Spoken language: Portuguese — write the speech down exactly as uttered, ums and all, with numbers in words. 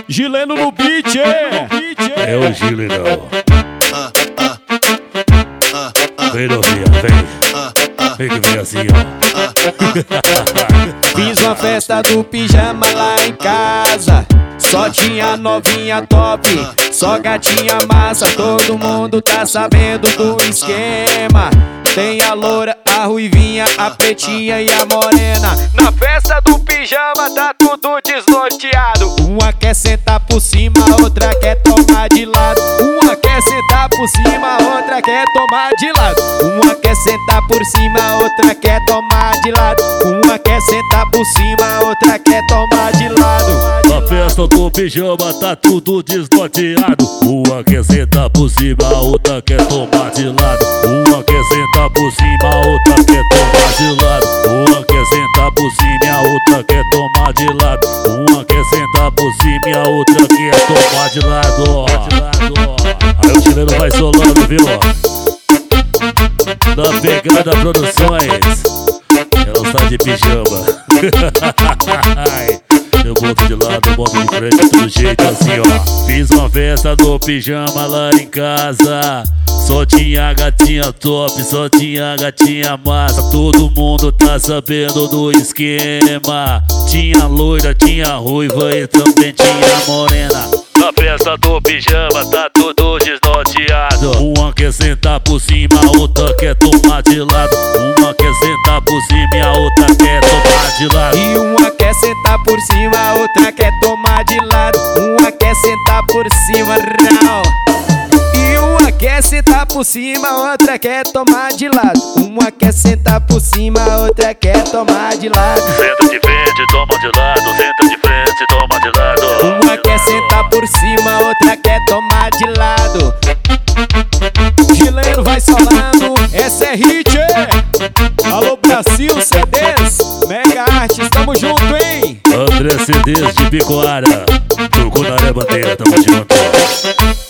Gileno no beat, é. É o Gilenão. Vem novinha, vem. Vem que vem assim, ó. Fiz uma festa do pijama lá em casa. Só tinha novinha top, só gatinha massa. Todo mundo tá sabendo do esquema. Tem a loura, a ruivinha, a pretinha e a morena. Na festa do pijama tá tudo desnorteado. Uma quer sentar por cima, outra quer tomar de lado. Uma quer sentar por cima, outra quer tomar de lado. Uma quer sentar por cima, outra quer tomar de lado. Uma quer sentar por cima, outra quer tomar de lado. Na festa do pijama tá tudo desnorteado. Uma quer sentar por cima, outra quer tomar de lado. Uma quer sentar por cima, outra quer tomar de lado. Uma quer sentar por cima, a outra quer tomar de lado. Uma quer sentar por cima e a outra quer tomar de lado. Aí o Gileno vai solando, viu? Na Pegada Produções. Ela está de pijama. Eu boto de lado, eu boto de frente, do jeito assim, ó. Fiz uma festa do pijama lá em casa. Só tinha gatinha top, só tinha gatinha massa. Todo mundo tá sabendo do esquema. Tinha loira, tinha ruiva e também tinha morena. Na festa do pijama tá tudo desnorteado. Uma quer sentar por cima, a outra quer tomar de lado. Uma quer sentar por cima e a outra quer tomar de lado. E uma quer sentar por cima, a outra quer tomar de lado. Uma quer sentar por cima, não. E uma quer sentar por cima, outra quer tomar de lado. Uma quer sentar por cima, outra quer tomar de lado. Senta de frente, toma de lado. Senta de frente, toma de lado. Uma quer sentar por cima, outra quer tomar de lado. Gileno vai solando, essa é hit, é. Alô Brasil, C Ds, Mega Artes, tamo junto, hein? André C Ds de Bicoara, Tucunaré Bandeira, tamo junto.